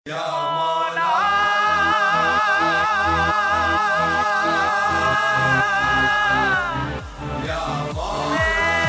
या मौला या मौला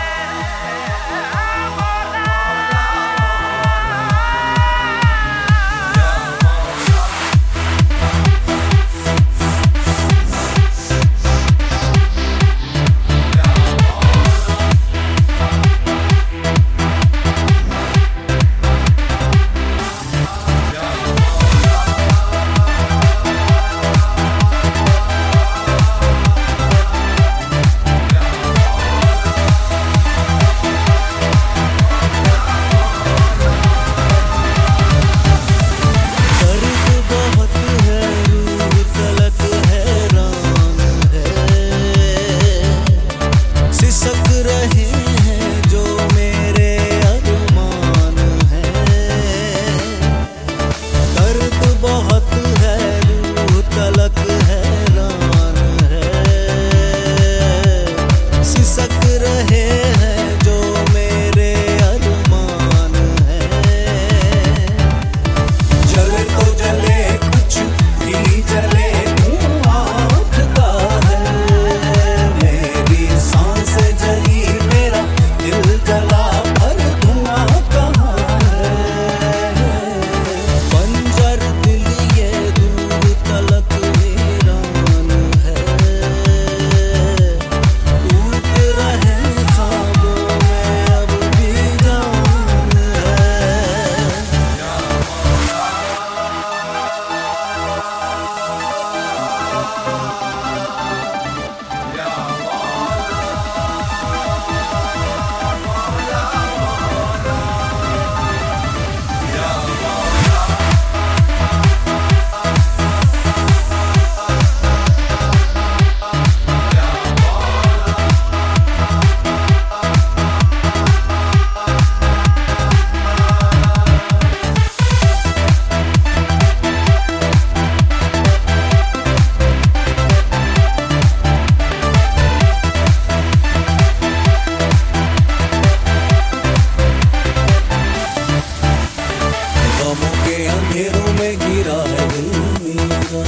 अंधेरों में गिरा है दिल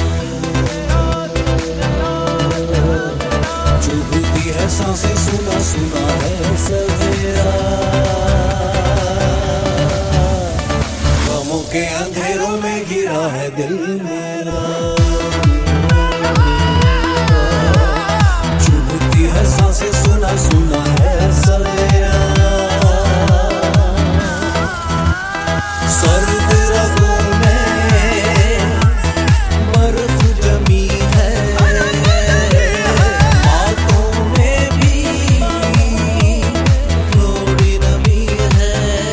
मेरा, चुभती है सांसें, सुना सुना है सवेरा। गमों के अंधेरों में गिरा है दिल मेरा, चुभती है सांसें, सुना सुना है सवेरा। सर्द रगों में बर्फ जमी है, बातों में भी थोड़ी नमी है।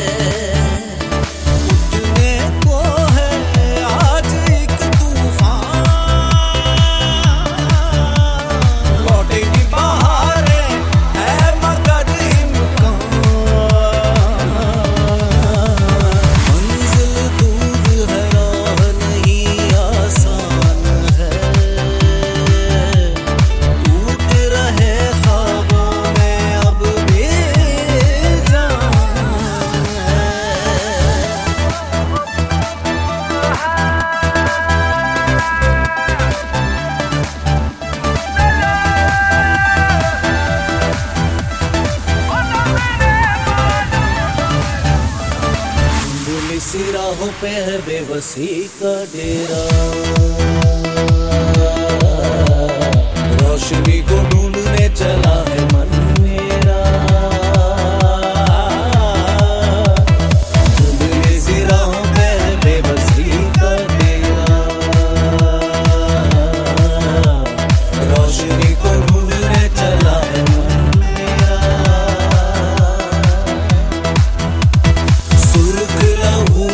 उठने को है आज एक तूफान, लौटेगी बहारें है मगर इम्कान। सी राहों पे है बेबसी का डेरा, रोशनी को ढूंढने चला है मन मेरा। धुंधली सी राहों पे है बेबसी का डेरा, रोशनी को ढूंढने चला है मन मेरा। सुर्ख लहू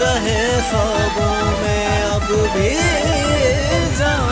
रहे ख्वाबों में अब भी जान